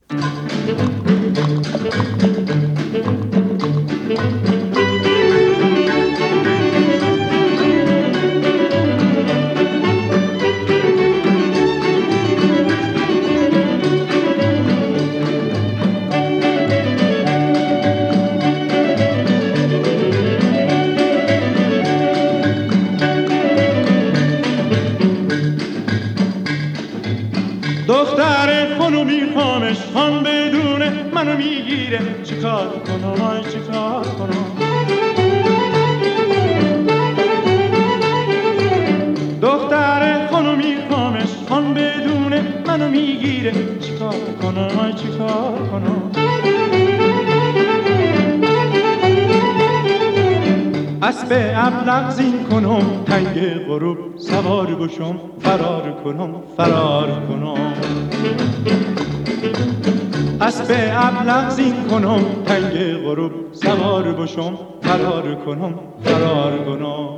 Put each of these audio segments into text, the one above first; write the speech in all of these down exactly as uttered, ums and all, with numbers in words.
دختر خونو میخوامش خان بدونه منو میگیره چیکار کنم آی چیکار کنم دختر خونو میخوامش خان بدونه منو میگیره چیکار کنم آی چیکار کنم اسب ابلق زین کنم تنگ غروب سوار بشم فرار کنم فرار کنم اسب ابلق زین کنم تنگ غروب سوار بشم فرار کنم فرار کنم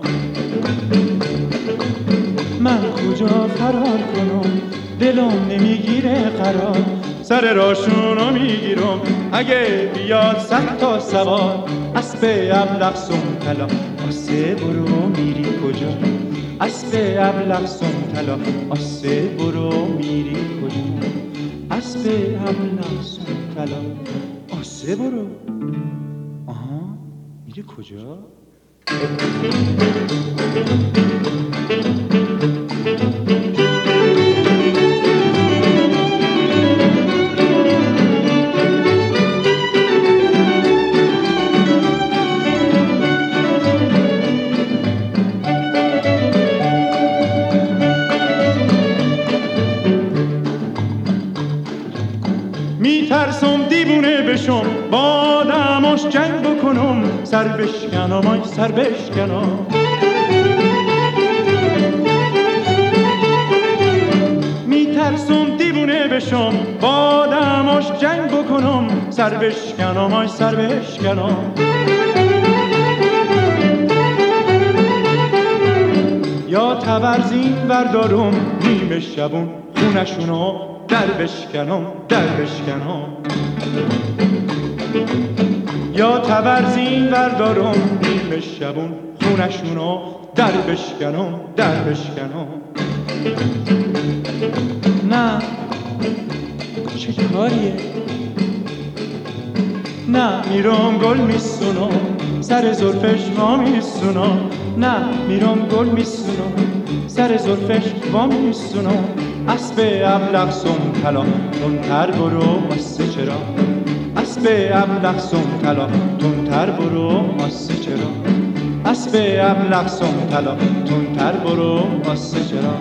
من کجا فرار کنم دلم نمیگیره قرار سر راشونو میگیرم اگه بیاد صد تا سوار اسب ابلق سم طلا آسه برو میری کجا اسب ابلق سم طلا آسه برو میری کجا اسب ابلق سم طلا آسه برو آها میری کجا میترسم دیوونه بشم با آدماش جنگ بکنم سر بشکنم آی سر بشکنم میترسم دیوونه بشم با آدماش جنگ بکنم سر بشکنم آی سر بشکنم یا تبرزین بردارم نیمه شبون خونشونو در بشکنم در بشکنم یا تبرزین بردارم نیمه شبون خونشونو در بشکنم در بشکنم نه چه کاریه نه میرم گل میسونم سر زلفش وا میسونم نه میرم گل میسونم سر زلفش وا میسونم اسب ابلق سم طلا تندتر برو واسه چرا اسب ابلق سم طلا تندتر برو واسه چرا اسب ابلق سم طلا تندتر برو واسه چرا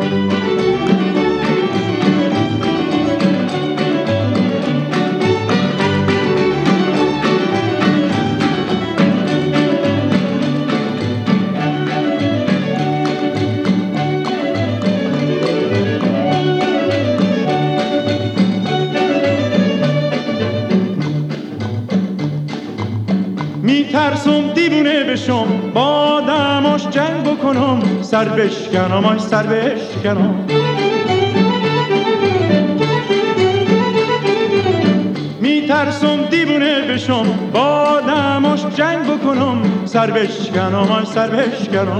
میترسم دیوونه بشم با آدماش جنگ بکنم سر بشکنم آی سر بشکنم میترسم دیوونه بشم با آدماش جنگ بکنم سر بشکنم آی سر بشکنم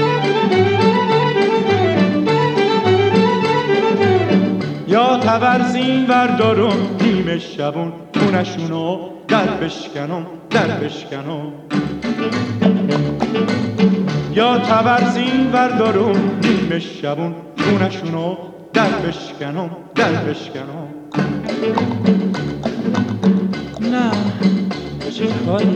یا تبرزین بردارم نیمه شبون خونشونو در بشکنم در بشکنم یا تبرزین بردارم نیمه شبون خونشونو در بشکنم در بشکنم نه چه کاری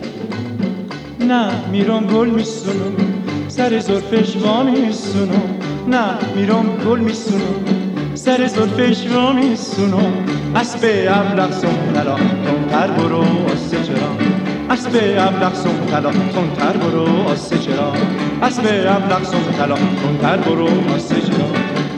نه میرم گل میسونم سر زلفش وا میسونم نه میرم گل میسونم سر زلفش وا میسونم اسب ابلق سم طلا تندتر برو واسه چرا اسب ابلق سم طلا تندتر برو واسه چرا اسب ابلق سم طلا تندتر برو واسه چرا